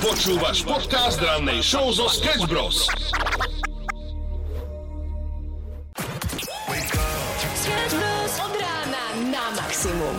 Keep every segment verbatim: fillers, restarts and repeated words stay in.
Počúvaš podcast rannej show zo Sketch Bros. Sketch Bros od rána na maximum.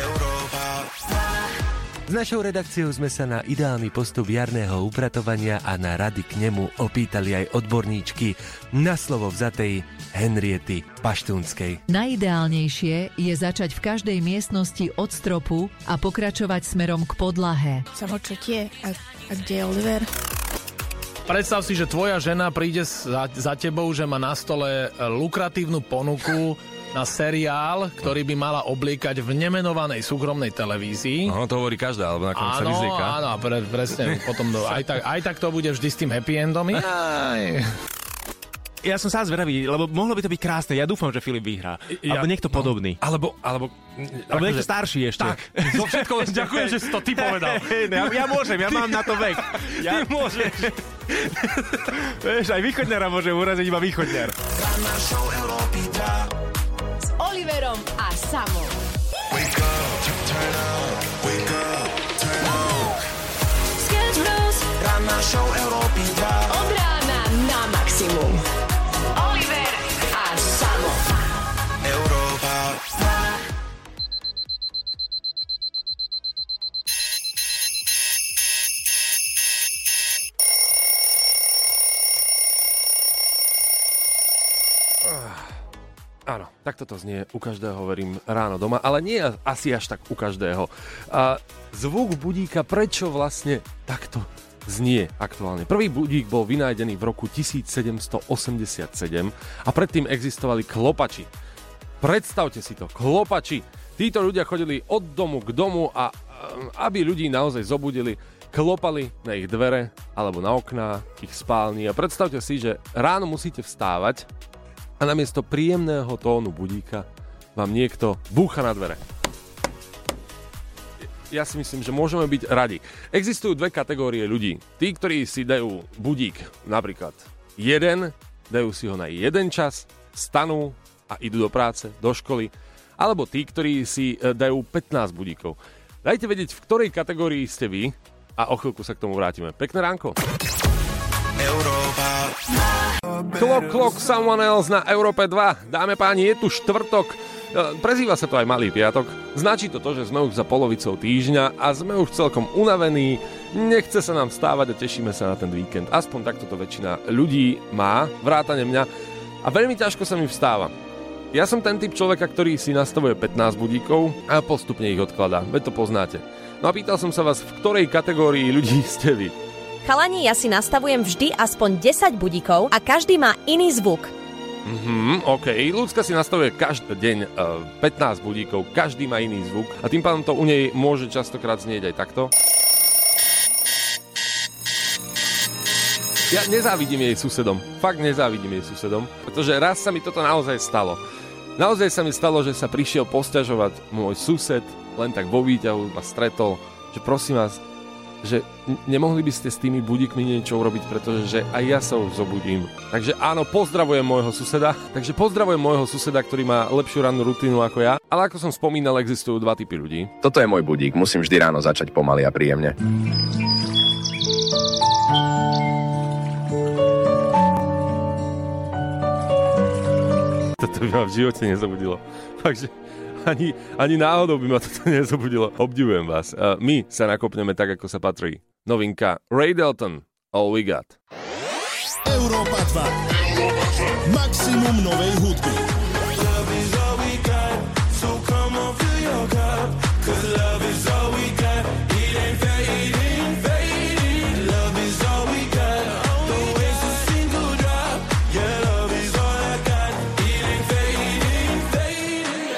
S našou redakciou sme sa na ideálny postup jarného upratovania a na rady k nemu opýtali aj odborníčky na slovo vzatej Henriety Paštúnskej. Najideálnejšie je začať v každej miestnosti od stropu a pokračovať smerom k podlahe. Samo čo tie? A, a kde je Oliver? Predstav si, že tvoja žena príde za, za tebou, že má na stole lukratívnu ponuku na seriál, ktorý by mala obliekať v nemenovanej súkromnej televízii. No, to hovorí každá, alebo na konci sa Áno, vyzrieka. áno, pre, presne. Potom do, aj, tak, aj tak to bude vždy s tým happy endom. Aj. Ja som sa zvedavý, lebo mohlo by to byť krásne. Ja dúfam, že Filip vyhrá. Ja, alebo niekto podobý. No, alebo, alebo... Alebo niekto starší ešte. Tak, zo všetko len ďakujem, že si to ty povedal. ja, ja môžem, ja mám na to vek. Ja... Ty môžeš. Vieš, aj východňara môže uraziť iba východňar. S Oliverom a Samom. Sketch Bros. Ranná show Európy dva. Od rána na maximum. Oliver a Samo. Európa dva. Áno, takto to znie u každého, verím, ráno doma, ale nie asi až tak u každého. A zvuk budíka, prečo vlastne takto znie aktuálne? Prvý budík bol vynájdený v roku tisícsedemstoosemdesiatsedem a predtým existovali klopači. Predstavte si to, klopači. Títo ľudia chodili od domu k domu a aby ľudí naozaj zobudili, klopali na ich dvere alebo na okná ich spálni. A predstavte si, že ráno musíte vstávať a namiesto príjemného tónu budíka vám niekto búcha na dvere. Ja si myslím, že môžeme byť radi. Existujú dve kategórie ľudí. Tí, ktorí si dajú budík napríklad jeden, dajú si ho na jeden čas, stanú a idú do práce, do školy, alebo tí, ktorí si dajú pätnásť budíkov. Dajte vedieť, v ktorej kategórii ste vy a o chvíľku sa k tomu vrátime. Pekné ránko. Európa. Clock, clock, someone else na Európe dva. Dáme páni, je tu štvrtok. Prezýva sa to aj Malý piatok. Značí to to, že sme už za polovicou týždňa a sme už celkom unavení. Nechce sa nám vstávať a tešíme sa na ten víkend. Aspoň takto to väčšina ľudí má, vrátane mňa. A veľmi ťažko sa mi vstáva. Ja som ten typ človeka, ktorý si nastavuje pätnásť budíkov a postupne ich odkladá. Veď to poznáte. No a pýtal som sa vás, v ktorej kategórii ľudí ste vy? Chalani, ja si nastavujem vždy aspoň desať budíkov a každý má iný zvuk. Mhm, OK. Ľudská si nastavuje každý deň uh, pätnásť budíkov, každý má iný zvuk a tým pádom to u nej môže častokrát znieť aj takto. Ja nezávidím jej susedom. Fakt nezávidím jej susedom, pretože raz sa mi toto naozaj stalo. Naozaj sa mi stalo, že sa prišiel posťažovať môj sused, len tak vo výťahu ma stretol, že prosím vás, že nemohli by ste s tými budíkmi niečo urobiť, pretože že aj ja sa už zobudím. Takže áno, pozdravujem môjho suseda. Takže pozdravujem môjho suseda, ktorý má lepšiu rannú rutínu ako ja. Ale ako som spomínal, existujú dva typy ľudí. Toto je môj budík, musím vždy ráno začať pomaly a príjemne. Toto by ma v živote nezobudilo. Takže Ani, ani náhodou by ma toto nezobudilo. Obdivujem vás. Uh, my sa nakopneme tak, ako sa patrí. Novinka Ray Dalton, All We Got. Európa dva. Maximum novej hudby. Love is all we got, so come on, fill your cup. Cause love is all we got, it ain't fading, fading. Love is all we got, don't waste a single drop. Yeah, love is all I got, it ain't fading, fading.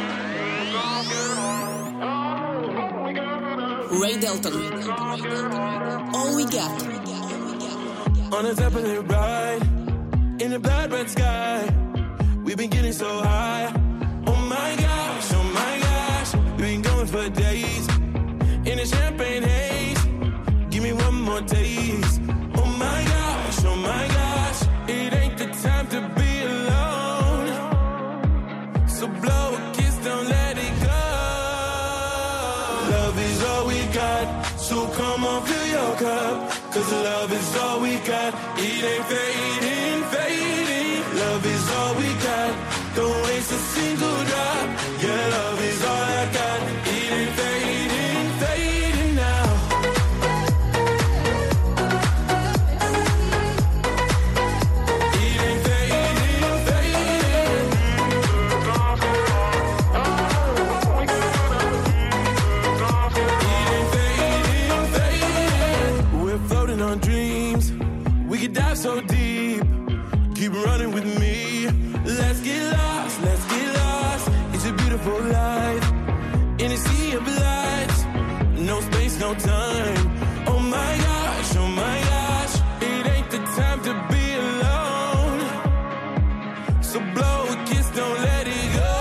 Ray Dalton. All We Got. On the top of the ride, in the blood red sky, we've been getting so high. Oh my gosh, oh my gosh, we've been going for days in a champagne haze. Give me one more taste. Oh my gosh, oh my gosh, it ain't the time to be alone. So blow a kiss, don't let it go. Love is all we got, so come on, fill your cup. cup, cause love is all we got. It ain't fading, fading. Love is all we got. Don't waste a single drop. Yeah, love is all I got. It ain't fading, fading now. It ain't fading, fading. It ain't fading, fading. We're floating on dreams. We could dive so deep. Keep running with me. Let's get lost, let's get lost. It's a beautiful life in a sea of lights. No space, no time. Oh my gosh, oh my gosh. It ain't the time to be alone. So blow a kiss, don't let it go.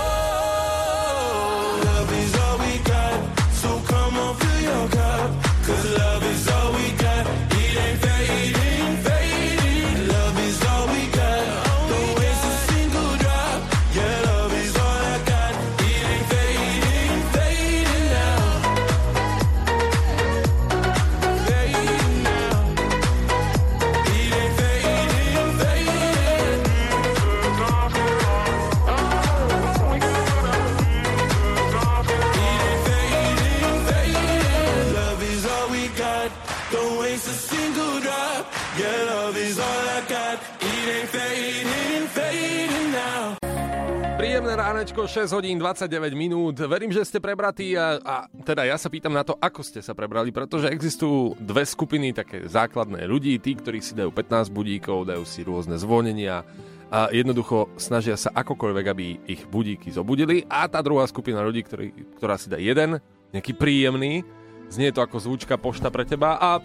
Love is all we got. So come on, fill your cup. Cause love is all we got. It ain't fading, fading. Love is all we got. Don't waste a single drop. Yeah, love is all I got. It ain't fading, fading now. Fading now. It ain't fading, fading. It ain't fading, fading. Love is all we got. Don't waste a single drop. Yeah, love is all I got. It ain't fading, fading now. Príjemné ránečko, šesť hodín dvadsaťdeväť minút. Verím, že ste prebratí a, a teda ja sa pýtam na to, ako ste sa prebrali, pretože existujú dve skupiny také základné ľudí, tí, ktorí si dajú pätnásť budíkov, dajú si rôzne zvonenia a jednoducho snažia sa akokoľvek, aby ich budíky zobudili, a tá druhá skupina ľudí, ktorý, ktorá si dá jeden, nejaký príjemný, znie to ako zvučka pošta pre teba a,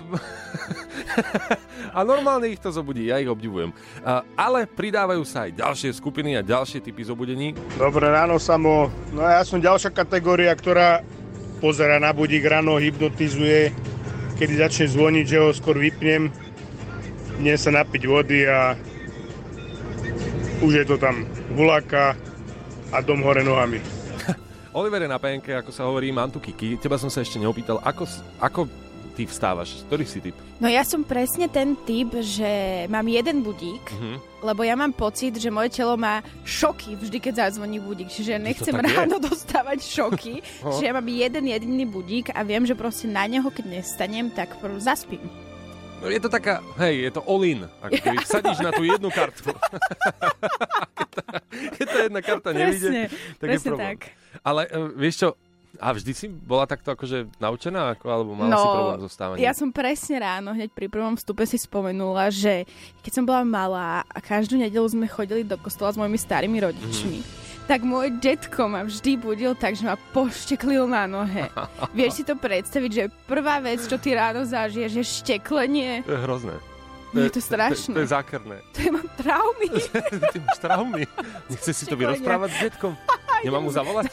a normálne ich to zobudí, ja ich obdivujem. A, ale pridávajú sa aj ďalšie skupiny a ďalšie typy zobudení. Dobré ráno, Samo. No ja som ďalšia kategória, ktorá pozerá na budík ráno, hypnotizuje, kedy začne zvoniť, že ho skôr vypnem, idem sa napiť vody a už je to tam guláka a dom hore nohami. Oliver je na penke, ako sa hovorí, mám tu Kiki. Teba som sa ešte neopýtal, ako, ako ty vstávaš? Ktorý si typ? No ja som presne ten typ, že mám jeden budík, mm-hmm. lebo ja mám pocit, že moje telo má šoky vždy, keď zazvoní budík. Čiže nechcem ráno je? dostávať šoky. Čiže ja mám jeden jediný budík a viem, že proste na neho, keď nestanem, tak zaspím. No je to taká, hej, je to all-in. Ako keby vsadíš na tú jednu kartu. Keď tá jedna karta nevíde, tak je problém. Tak. Ale uh, vieš čo, a vždy si bola takto akože naučená, ako, alebo mala no, si problém so stávaním? Ja som presne ráno, hneď pri prvom vstupe si spomenula, že keď som bola malá a každú nedeľu sme chodili do kostola s mojimi starými rodičmi, mm-hmm. tak môj detko ma vždy budil tak, že ma pošteklil na nohe. Vieš si to predstaviť, že prvá vec, čo ty ráno zažiješ, je šteklenie? To je hrozné. To je to strašné. To, to je zákerné. To je mám traumy. Ty máš traumy. Nechceš si to vyrozprávať s detkom? Nemám mu zavolať?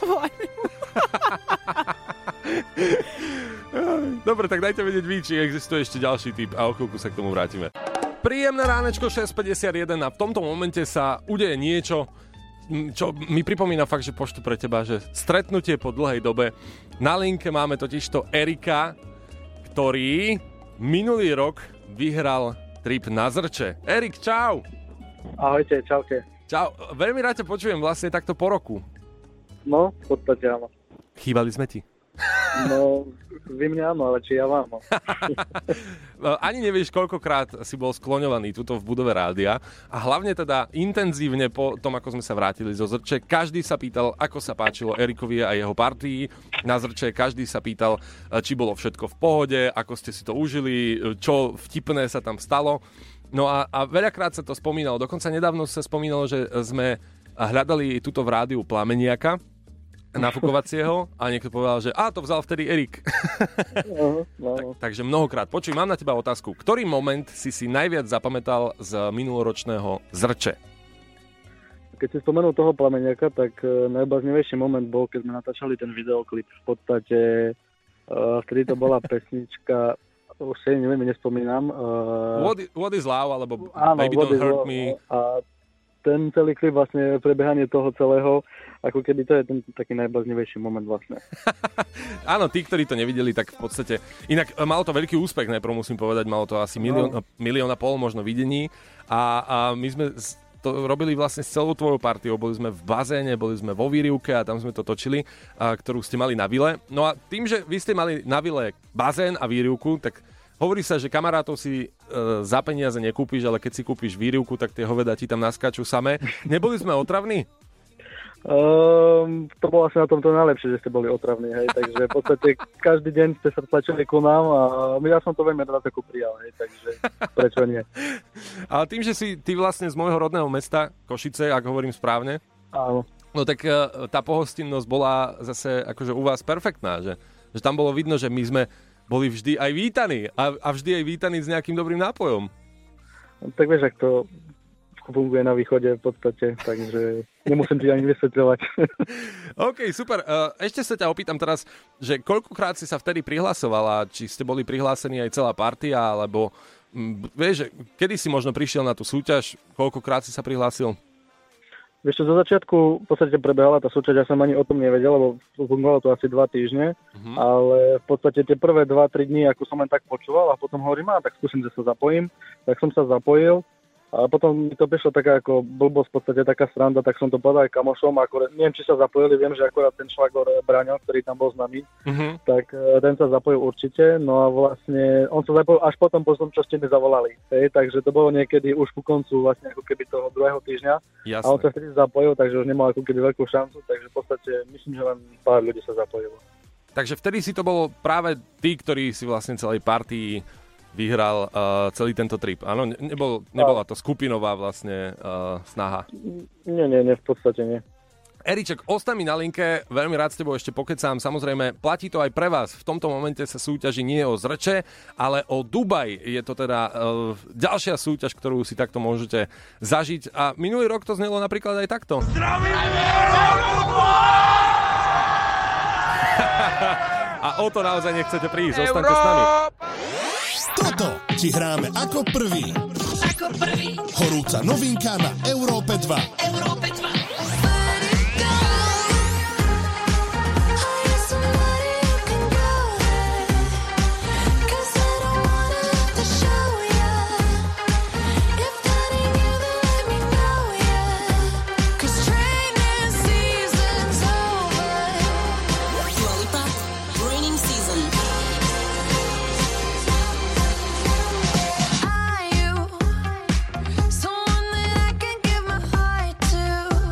Dobre, tak dajte vedieť vy, či existuje ešte ďalší typ a o chvíľku sa k tomu vrátime. Príjemné ránečko, šesť päťdesiatjeden a v tomto momente sa udeje niečo, čo mi pripomína fakt, že poštu pre teba, že stretnutie po dlhej dobe. Na linke máme totižto Erika, ktorý minulý rok vyhral trip na Zrče. Erik, čau! Ahojte, čaute. Čau, veľmi rád ťa počujem vlastne takto po roku. No, v podstate áno. Chýbali sme ti? No, vy mňa áno, ale či ja vám. Ani nevieš, koľkokrát si bol skloňovaný tuto v budove rádia a hlavne teda intenzívne po tom, ako sme sa vrátili zo Zrče, každý sa pýtal, ako sa páčilo Erikovi a jeho partii na Zrče, každý sa pýtal, či bolo všetko v pohode, ako ste si to užili, čo vtipné sa tam stalo. No a, a veľakrát sa to spomínalo, dokonca nedávno sa spomínalo, že sme hľadali tuto v rádiu plameniaka nafukovacieho a niekto povedal, že a to vzal vtedy Erik. Uh, no. tak, takže mnohokrát. Počuj, mám na teba otázku. Ktorý moment si si najviac zapamätal z minuloročného Zrče? Keď si spomenul toho plameniaka, tak uh, najbláznivejší moment bol, keď sme natáčali ten videoklip. V podstate uh, vtedy to bola pesnička, už si neviem, nespomínam. Uh, what, is, what is Love, alebo áno, Baby Don't Hurt Me. A ten celý klip, vlastne prebehanie toho celého, ako keby to je ten taký najbláznivejší moment vlastne. Áno, tí, ktorí to nevideli, tak v podstate... Inak malo to veľký úspech, najprv musím povedať, malo to asi milión, no. milión a pol možno videní a, a my sme to robili vlastne s celou tvojou partiou. Boli sme v bazéne, boli sme vo výrivke a tam sme to točili, a, ktorú ste mali na vile. No a tým, že vy ste mali na vile bazén a výrivku, tak hovorí sa, že kamarátov si e, za peniaze nekúpiš, ale keď si kúpiš výrivku, tak tie hovedá ti tam naskáču samé. Neboli sme otravní? Um, to bolo asi na tomto najlepšie, že ste boli otravní, hej, takže v podstate každý deň ste sa tlačili ku nám a ja som to veľmi rád ako prijal, hej, takže prečo nie. Ale tým, že si ty vlastne z môjho rodného mesta, Košice, ak hovorím správne, áno. No tak tá pohostinnosť bola zase akože u vás perfektná, že, že tam bolo vidno, že my sme boli vždy aj vítaní a, a vždy aj vítaní s nejakým dobrým nápojom. No, tak vieš, ak to funguje na východe v podstate, takže nemusím ti ani vysvetľovať. OK, super. Ešte sa ťa opýtam teraz, že koľkokrát si sa vtedy prihlasovala, či ste boli prihlásení aj celá partia, alebo vieš, kedy si možno prišiel na tú súťaž, koľkokrát si sa prihlásil? Vieš čo, zo začiatku v podstate prebehala tá súťaž, ja som ani o tom nevedel, lebo fungovalo to asi dva týždne, uh-huh. ale v podstate tie prvé dva tri dní, ako som len tak počúval a potom hovorím, a tak skúsim, že sa zapojím, tak som sa zapojil a potom mi to prišlo taká ako blbosť, v podstate taká sranda, tak som to povedal aj kamošom, ako, neviem, či sa zapojili, viem, že akorát ten švagor Braňo, ktorý tam bol s nami, uh-huh. tak ten sa zapojil určite, no a vlastne on sa zapojil až potom, po tom, čo ste mi zavolali, hej, takže to bolo niekedy už ku koncu vlastne ako keby toho druhého týždňa. Jasne. A on sa vtedy zapojil, takže už nemal ako keby veľkú šancu, takže v podstate myslím, že len pár ľudí sa zapojilo. Takže vtedy si to bolo práve tí, ktorí si vlastne celej partii vyhral uh, celý tento trip. Áno, nebol, nebola to skupinová vlastne uh, snaha. Nie, nie, nie, v podstate nie. Eriček, ostaň mi na linke, veľmi rád s tebou ešte pokecám. Samozrejme, platí to aj pre vás. V tomto momente sa súťaží nie o Zrče, ale o Dubaj. Je to teda uh, ďalšia súťaž, ktorú si takto môžete zažiť. A minulý rok to znelo napríklad aj takto. A o to naozaj nechcete prísť. Zostaňte s nami. Toto ti hráme ako prvý. Ako prvý. Horúca novinka na Európe dva. Európe dva. Someone that I can give my heart to.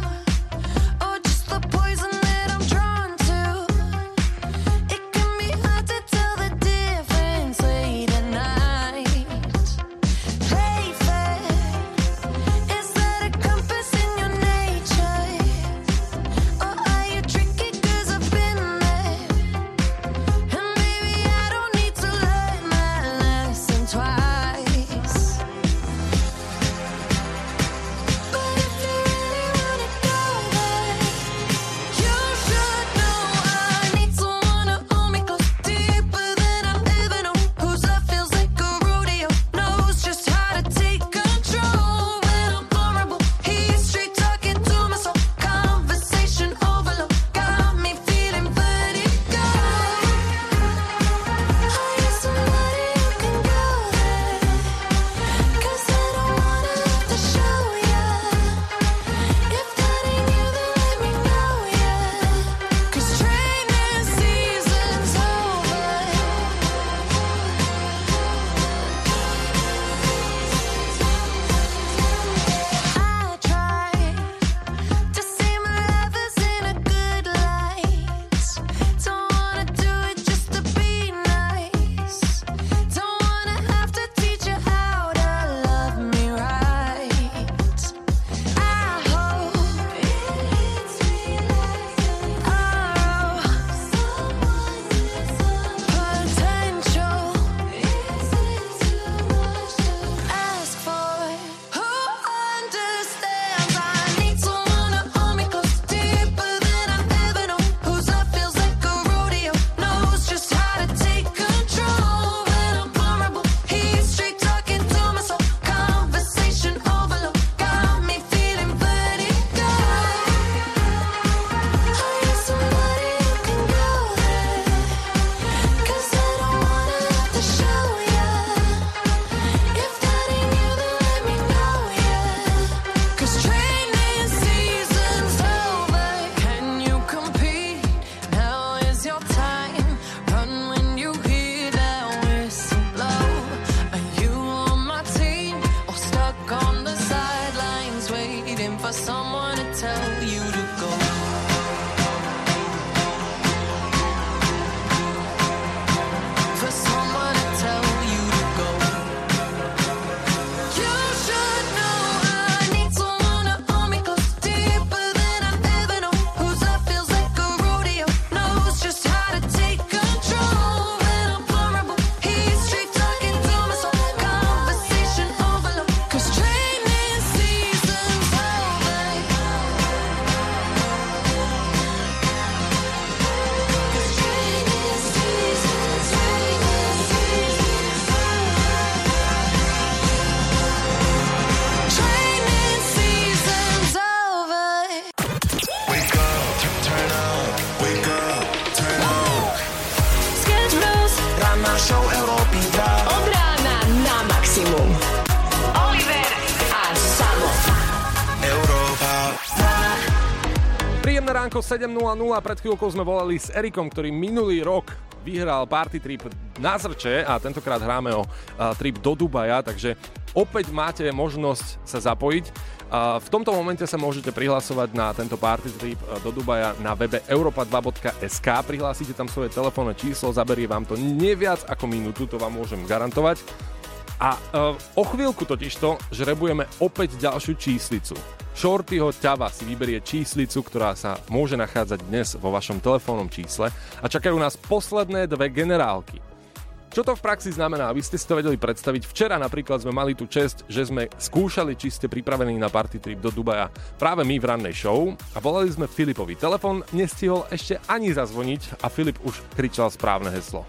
Príjemné ránko, sedem nula nula. Pred chvíľkou sme volali s Erikom, ktorý minulý rok vyhral party trip na Zrče a tentokrát hráme o trip do Dubaja, takže opäť máte možnosť sa zapojiť. V tomto momente sa môžete prihlasovať na tento party trip do Dubaja na webe europa dva bodka es ká. Prihlásite tam svoje telefónne číslo, zaberie vám to nie viac ako minútu, to vám môžem garantovať. A uh, o chvíľku totižto žrebujeme opäť ďalšiu číslicu. Shortyho ťava si vyberie číslicu, ktorá sa môže nachádzať dnes vo vašom telefónnom čísle a čakajú nás posledné dve generálky. Čo to v praxi znamená? Vy ste si to vedeli predstaviť. Včera napríklad sme mali tú česť, že sme skúšali, či ste pripravení na party trip do Dubaja práve my v rannej show a volali sme Filipovi. Telefón nestihol ešte ani zazvoniť a Filip už kričal správne heslo.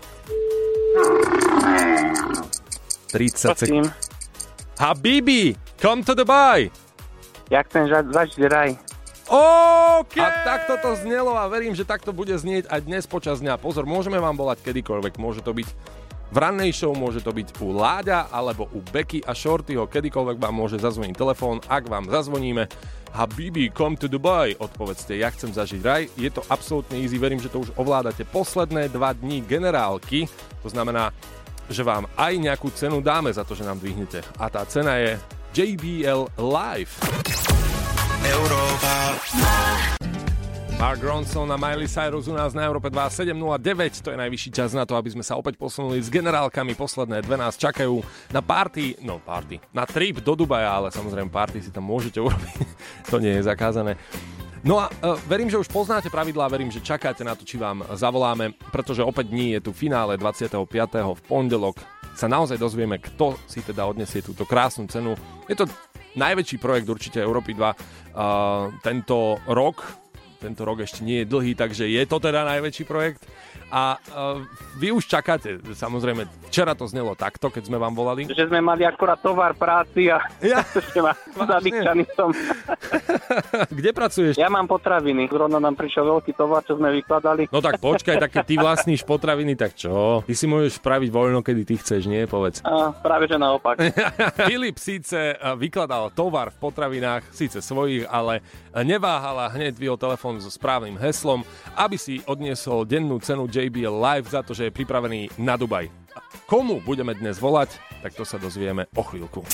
tridsať sekúnd. Habibi, come to Dubai! Ja chcem ža- zažiť raj. OK! A takto to znelo a verím, že takto bude znieť aj dnes počas dňa. Pozor, môžeme vám volať kedykoľvek. Môže to byť v rannej show, môže to byť u Láďa alebo u Becky a Shortyho. Kedykoľvek vám môže zazvoniť telefón. Ak vám zazvoníme, Habibi, come to Dubai, odpovedzte, ja chcem zažiť raj. Je to absolútne easy, verím, že to už ovládate. Posledné dva dní generálky, to znamená, že vám aj nejakú cenu dáme za to, že nám dvihnete. A tá cena je jé bé el Live. Európa. Mark Ronson a Miley Cyrus u nás na Európe dva, sedem nula deväť. To je najvyšší čas na to, aby sme sa opäť posunuli s generálkami. Posledné dve nás čakajú na party, no party, na trip do Dubaja, ale samozrejme party si tam môžete urobiť. To nie je zakázané. No a uh, verím, že už poznáte pravidlá, verím, že čakáte na to, či vám zavoláme, pretože opäť dní je tu finále dvadsiateho piateho v pondelok. Sa naozaj dozvieme, kto si teda odnesie túto krásnu cenu. Je to najväčší projekt určite Európy dva uh, tento rok. Tento rok ešte nie je dlhý, takže je to teda najväčší projekt. A uh, vy už čakáte, samozrejme, včera to znelo takto, keď sme vám volali. Že sme mali akorát tovar práci a ja. zadýchaný som. Kde pracuješ? Ja mám potraviny. Zrovna nám prišiel veľký tovar, čo sme vykladali. No tak počkaj, tak keď ty vlastníš potraviny, tak čo? Ty si môžeš spraviť voľno, kedy ty chceš, nie? Povedz. A, práve že naopak. Filip síce vykladal tovar v potravinách, síce svojich, ale neváhala, hneď dvihol telefón so správnym heslom, aby si odniesol dennú cenu jé bé el Live za to, že je pripravený na Dubaj. Komu budeme dnes volať, tak to sa dozvieme o chvíľku.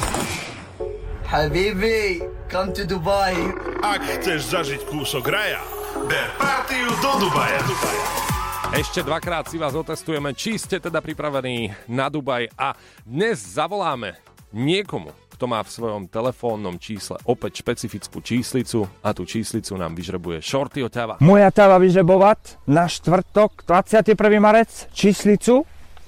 Habibi, come to Dubai. Ak chceš zažiť kúsok raja, ber partiu do Dubaja. Ešte dvakrát si vás otestujeme, či ste teda pripravení na Dubaj a dnes zavoláme niekomu, kto má v svojom telefónnom čísle opäť špecifickú číslicu a tú číslicu nám vyžrebuje Shortyho ťava. Moja ťava vyžrebovať na štvrtok dvadsiateho prvého marec číslicu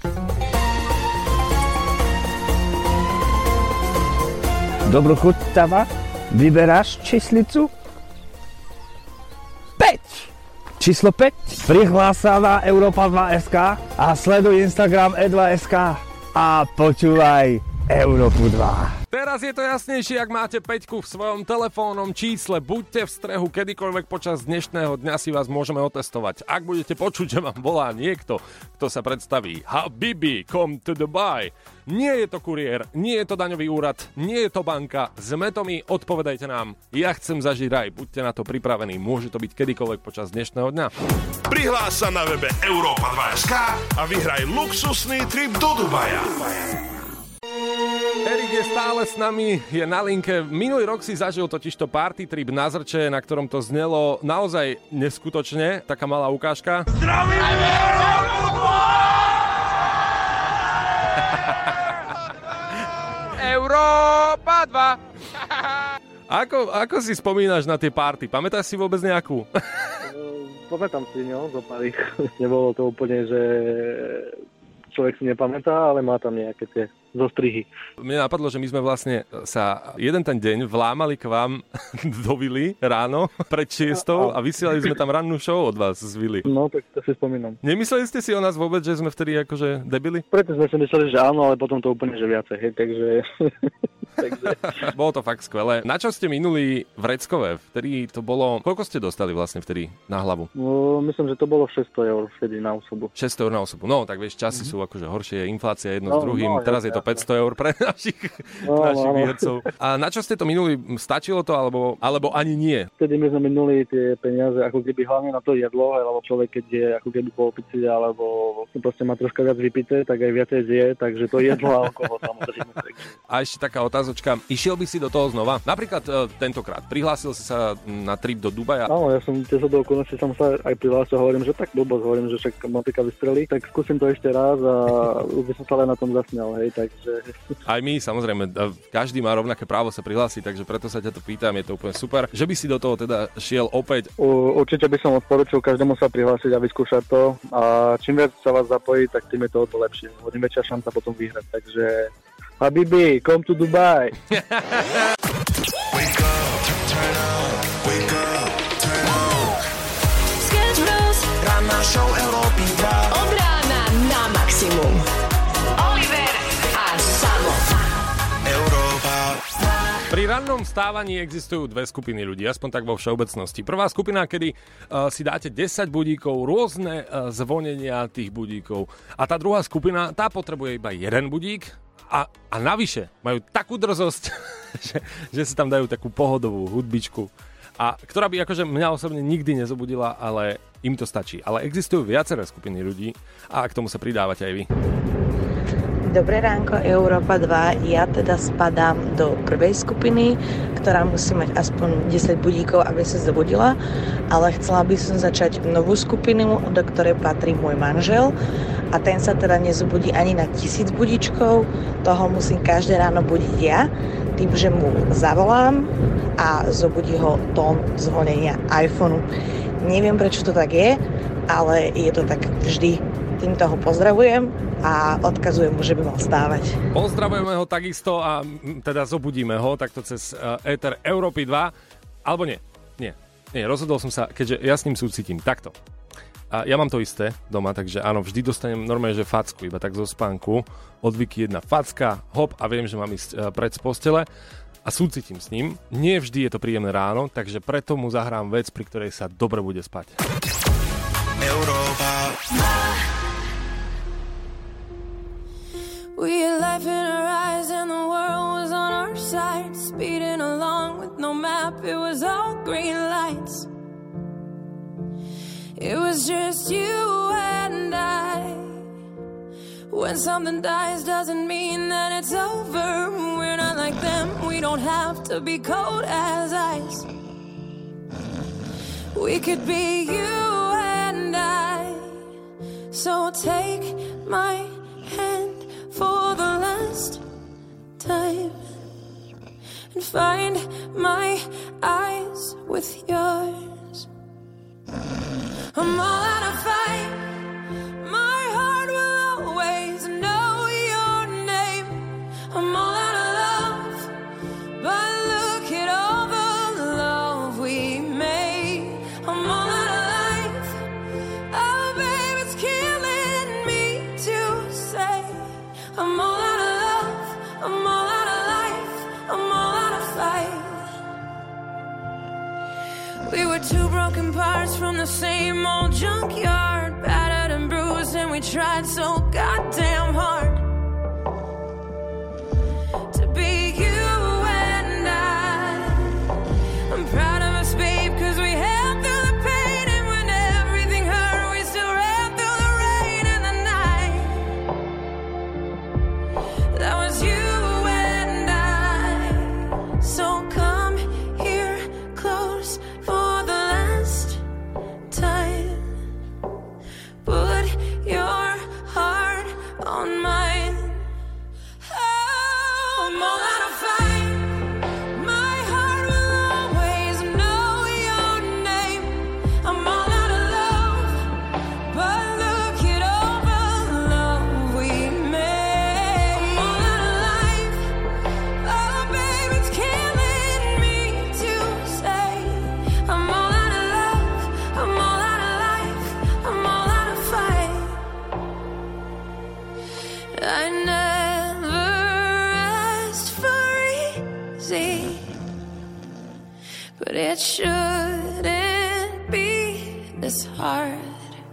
Dobrú chuť, ťava. Vyberáš číslicu päť. Číslo päť. Prihlásáva Európa dva bodka es ká a sleduj Instagram e dva bodka es ká a počúvaj Európu dva. Teraz je to jasnejšie, ak máte päťku v svojom telefónnom čísle. Buďte v strehu, kedykoľvek počas dnešného dňa si vás môžeme otestovať. Ak budete počuť, že vám volá niekto, kto sa predstaví Habibi, come to Dubai. Nie je to kuriér, nie je to daňový úrad, nie je to banka. Sme to my, odpovedajte nám. Ja chcem zažiť raj, buďte na to pripravení. Môže to byť kedykoľvek počas dnešného dňa. Prihlás sa na webe Europa dva bodka es ká a vyhraj luxusný trip do Dubaja. Erik je stále s nami, je na linke. Minulý rok si zažil totižto party trip na Zrče, na ktorom to znelo naozaj neskutočne. Taká malá ukážka. Zdravíme Európa dva! Ako, ako si spomínaš na tie party? Pamätáš si vôbec nejakú? Pamätám si, no, zo pár ich. Nebolo to úplne, že človek si nepamätá, ale má tam nejaké tie zostrihy. Mne napadlo, že my sme vlastne sa jeden ten deň vlámali k vám do vily ráno pred šiestou a vysielali sme tam rannú show od vás z vily. No, tak to si spomínam. Nemysleli ste si o nás vôbec, že sme vtedy akože debili? Preto sme si mysleli, že áno, ale potom to úplne, že viacej, hej, takže... Takže... Bolo to fakt skvelé. Na čo ste minuli v Reckove? Vtedy to bolo... Koľko ste dostali vlastne vtedy na hlavu? No, myslím, že to bolo šesťsto eur vtedy na osobu. šesťsto eur na osobu. No, tak vieš, časy mm-hmm. sú akože horšie, inflácia jedno no, s druhým. No, Teraz ja, je to ja, päťsto eur pre našich, no, našich no, výhercov. A na čo ste to minuli? Stačilo to, alebo, alebo ani nie? Vtedy my sme minuli tie peniaze, ako keby hlavne na to jedlo, alebo človek, keď je ako keby po opici, alebo proste má troška viac vypité, tak aj viacej zje, takže to jedlo a alkohol samozrejme. A ešte taká otázočka, išiel by si do toho znova? Napríklad e, tentokrát, prihlásil si sa na trip do Dubaja? Áno, ja som tiež do okolností som sa aj prihlásil, hovorím, že tak blbosť, hovorím, že však motika vystrelí, tak skúsim to ešte raz a už by som sa len na tom zasmial, hej, takže... Aj my, samozrejme, každý má rovnaké právo sa prihlásiť, takže preto sa ťa to pýtam, je to úplne super. Že by si do toho teda šiel opäť? U, určite by som odporučil každému sa prihlásiť a vyskúšať to a čím viac sa vás zapojí, tak tým je to o to lepšie. Tým väčšia šanca potom vyhrať, takže Habibi, come to Dubai. Wake up, turn up, wake up, turn up. Sketch Bros. Ranná show Európy dva. Od rána na maximum. Oliver a Samo. Európa. Pri rannom stávaní existujú dve skupiny ľudí, aspoň tak vo všeobecnosti. Prvá skupina, kedy uh, si dáte desať budíkov, rôzne uh, zvonenia tých budíkov. A tá druhá skupina, tá potrebuje iba jeden budík a, a navyše majú takú drzosť, že, že si tam dajú takú pohodovú hudbičku, a ktorá by akože mňa osobne nikdy nezobudila, ale im to stačí. Ale existujú viaceré skupiny ľudí a k tomu sa pridávate aj vy. Dobré ránko, Európa dva. Ja teda spadám do prvej skupiny, ktorá musí mať aspoň desať budíkov, aby sa zobudila, ale chcela by som začať novú skupinu, do ktorej patrí môj manžel a ten sa teda nezobudí ani na tisíc budíčkov, toho musím každé ráno budiť ja, tým, že mu zavolám a zobudí ho tón zvonenia iPhoneu. Neviem, prečo to tak je, ale je to tak vždy. Týmto ho pozdravujem a odkazujem mu, že by mal stávať. Pozdravujeme ho takisto a teda zobudíme ho takto cez uh, éter Európy dva. Alebo nie, nie, nie, rozhodol som sa, keďže ja s ním súcitím. Takto. A ja mám to isté doma, takže áno, vždy dostanem normálne, že facku, iba tak zo spánku. Od Viki jedna facka, hop, a viem, že mám ísť uh, pred z postele a súcitím s ním. Nie vždy je to príjemné ráno, takže preto mu zahrám vec, pri ktorej sa dobre bude spať. Európa. We had life in our eyes and the world was on our side. Speeding along with no map, it was all green lights. It was just you and I. When something dies doesn't mean that it's over. We're not like them, we don't have to be cold as ice. We could be you and I. So take my hand for the last time and find my eyes with yours. I'm all out of fight. My heart will always know your name. I'm all out of love, but look at all the love we made. I'm all out of life. Oh, babe, it's killing me to say I'm all out of love, I'm all out of life, I'm all out of fight. We were two broken parts from the same old junkyard, battered and bruised, and we tried so goddamn hard to be you and I. I'm proud of us, babe, cause we held through the pain, and when everything hurt, we still ran through the rain and the night. That was you and I. So come here close for the last time. Put your heart on my It shouldn't be this hard.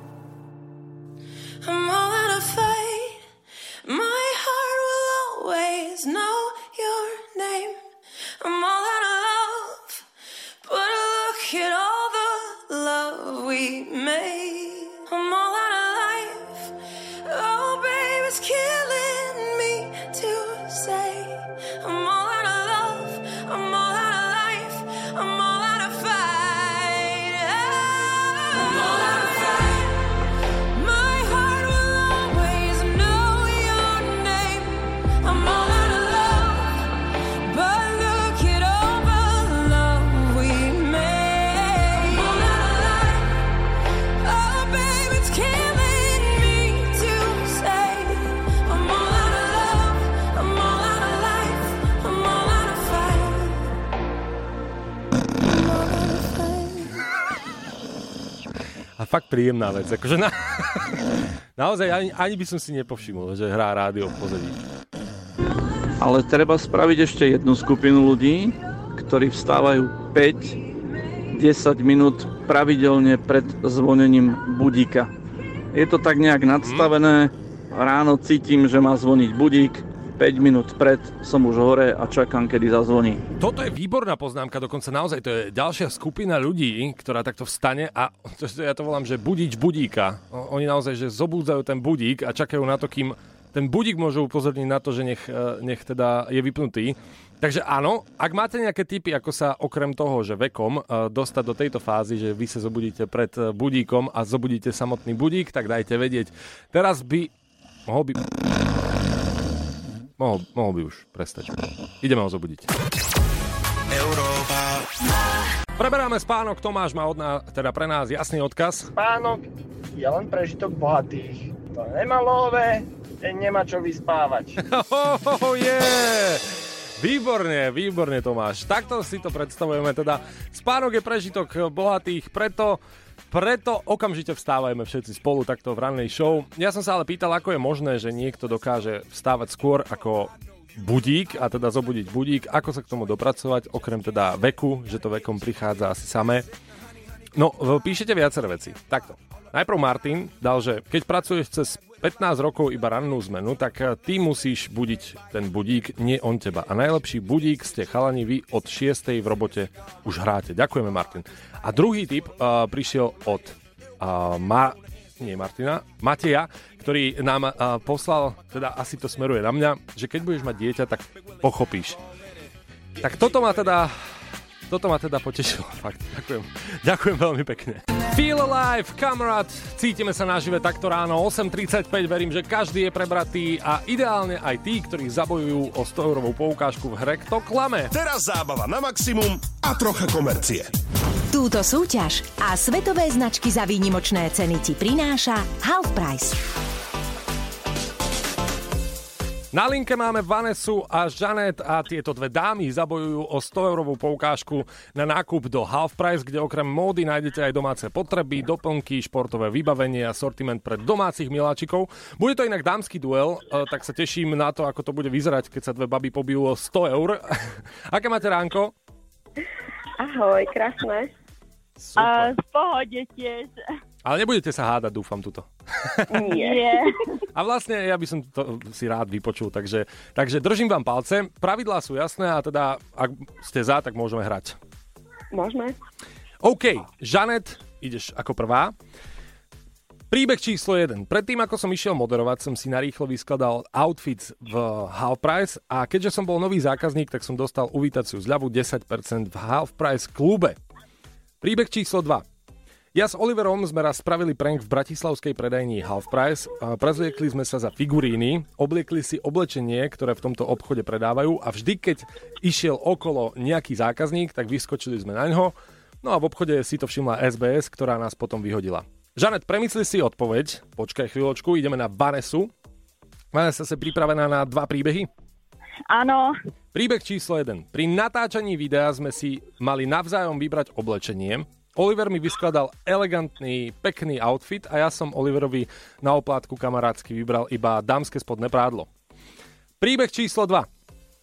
I'm all out of fight. My heart will always know your name. I'm all out of love, but look at all the love we made. I'm all out of life. Oh, babe, it's killing me to say. I'm all out of love. I'm all out of life. I'm all out of fight. Oh, I'm all out of fight. My heart will always know your name. I'm all out of love, but look at all the love we made. I'm all out of life. Oh, babe, it's killing me to say. I'm all out of love. I'm all out of life. I'm all out of fight. I'm all out of fight. A fakt príjemná vec. Akože na... Naozaj ani, ani by som si nepovšimol, že hrá rádio v pozadí. Ale treba spraviť ešte jednu skupinu ľudí, ktorí vstávajú päť desať minút pravidelne pred zvonením budíka. Je to tak nejak nadstavené, ráno cítim, že má zvoniť budík, päť minút pred som už hore a čakám, kedy zazvoní. Toto je výborná poznámka, dokonca naozaj to je ďalšia skupina ľudí, ktorá takto vstane a to, ja to volám, že budič budíka. Oni naozaj, že zobúdzajú ten budík a čakajú na to, kým ten budík môže upozorniť na to, že nech, nech teda je vypnutý. Takže áno, ak máte nejaké tipy, ako sa okrem toho, že vekom dostať do tejto fázy, že vy sa zobudíte pred budíkom a zobudíte samotný budík, tak dajte vedieť. Teraz by mohol by... Mohol, mohol by už prestať. Ideme ho zobudiť. Európa. Preberáme spánok. Tomáš má od nás, teda pre nás jasný odkaz. Spánok je len prežitok bohatých. To nemá love, ten nemá čo vyspávať. Oh, oh, yeah. Výborne, výborne Tomáš. Takto si to predstavujeme. Teda spánok je prežitok bohatých, preto Preto okamžite vstávajme všetci spolu takto v rannej show. Ja som sa ale pýtal, ako je možné, že niekto dokáže vstávať skôr ako budík a teda zobudiť budík. Ako sa k tomu dopracovať, okrem teda veku, že to vekom prichádza asi samé. No, píšete viaceré veci. Takto. Najprv Martin dal, že keď pracuješ cez pätnásť rokov iba rannú zmenu, tak ty musíš budiť ten budík, nie on teba. A najlepší budík ste chalani vy od šiestej v robote už hráte. Ďakujeme, Martin. A druhý tip uh, prišiel od uh, Ma... nie Martina, Mateja, ktorý nám uh, poslal, teda asi to smeruje na mňa, že keď budeš mať dieťa, tak pochopíš. Tak toto ma teda... Toto ma teda potešilo, fakt. Ďakujem. Ďakujem veľmi pekne. Feel alive, kamarát. Cítime sa nažive takto ráno. osem tridsaťpäť, verím, že každý je prebratý a ideálne aj tí, ktorí zabojujú o sto eurovú poukážku v hre Kto klame. Teraz zábava na maximum a trocha komercie. Túto súťaž a svetové značky za výnimočné ceny ti prináša Half Price. Na linke máme Vanessu a Žanet a tieto dve dámy zabojujú o sto eurovú poukážku na nákup do Half Price, kde okrem módy nájdete aj domáce potreby, doplnky, športové vybavenie a sortiment pre domácich miláčikov. Bude to inak dámsky duel, tak sa teším na to, ako to bude vyzerať, keď sa dve baby pobijú o sto eur. Aké máte ránko? Ahoj, krásne. Super. A v pohode tiež. Ale nebudete sa hádať, dúfam, tuto. Nie. A vlastne ja by som to si rád vypočul, takže, takže držím vám palce. Pravidlá sú jasné a teda, ak ste za, tak môžeme hrať. Môžeme. OK, Žanet, ideš ako prvá. Príbeh číslo jeden. Predtým, ako som išiel moderovať, som si narýchlo vyskladal outfits v Half Price a keďže som bol nový zákazník, tak som dostal uvítaciu zľavu desať percent v Half Price klube. Príbeh číslo dva. Ja s Oliverom sme raz spravili prank v bratislavskej predajni Half Price. Prezliekli sme sa za figuríny, obliekli si oblečenie, ktoré v tomto obchode predávajú a vždy, keď išiel okolo nejaký zákazník, tak vyskočili sme na ňo. No a v obchode si to všimla es bé es, ktorá nás potom vyhodila. Žanet, premysli si odpoveď. Počkaj chvíľočku, ideme na Vanessu. Vanessa, si pripravená na dva príbehy? Áno. Príbeh číslo jeden. Pri natáčaní videa sme si mali navzájom vybrať oblečenie. Oliver mi vyskladal elegantný, pekný outfit a ja som Oliverovi na oplátku kamarátsky vybral iba dámske spodné prádlo. Príbeh číslo dva.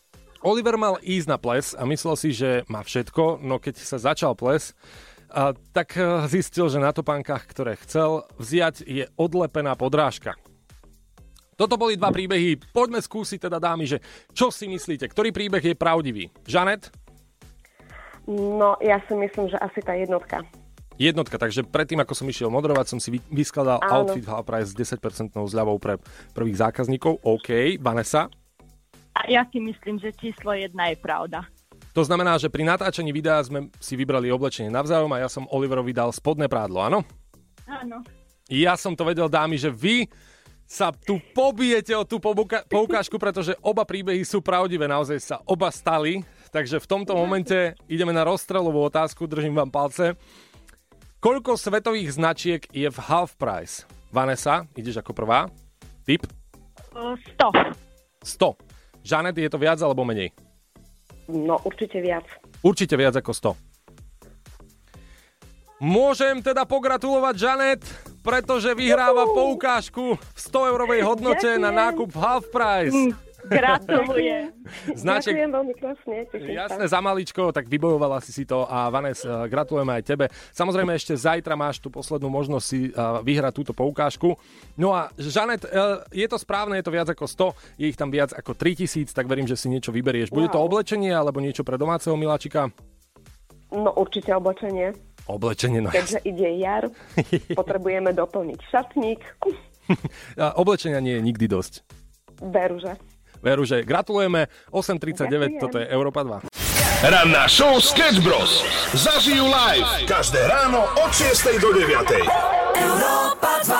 Oliver mal ísť na ples a myslel si, že má všetko, no keď sa začal ples, a, tak zistil, že na topánkach, ktoré chcel vziať, je odlepená podrážka. Toto boli dva príbehy. Poďme skúsiť teda, dámy, že čo si myslíte? Ktorý príbeh je pravdivý? Žanet? No, ja si myslím, že asi tá jednotka. Jednotka, takže predtým, ako som išiel moderovať, som si vyskladal Áno. outfit half price s desať percent zľavou pre prvých zákazníkov. OK, Vanessa? A ja si myslím, že číslo jedna je pravda. To znamená, že pri natáčaní videa sme si vybrali oblečenie navzájom a ja som Oliverovi dal spodné prádlo, áno? Áno. Ja som to vedel, dámy, že vy sa tu pobijete o tú poukážku, pretože oba príbehy sú pravdivé, naozaj sa oba stali. Takže v tomto momente ideme na rozstrelovú otázku, držím vám palce. Koľko svetových značiek je v half price? Vanessa, ideš ako prvá. Tip? sto. sto. Žanet, je to viac alebo menej? No, určite viac. Určite viac ako sto. Môžem teda pogratulovať Žanet, pretože vyhráva poukážku v sto eurovej hodnote Ďakujem. Na nákup half price. Gratulujem. Značiek... Ďakujem veľmi krásne. Jasné, za maličko, tak vybojovala si si to a Vanes, gratulujeme aj tebe. Samozrejme ešte zajtra máš tú poslednú možnosť si vyhrať túto poukážku. No a Žanet, je to správne, je to viac ako sto, je ich tam viac ako tritisíc, tak verím, že si niečo vyberieš. Bude to oblečenie alebo niečo pre domáceho miláčika? No určite oblečenie. Oblečenie, no Keďže ide jar, potrebujeme doplniť šatník. Oblečenia nie je nikdy dosť. Veru, že. Veru, že gratulujeme. osem tridsaťdeväť, toto je Európa dva. Ranná show Sketch Bros. Zažijú live každé ráno od šiestej do deviatej. Európa dva.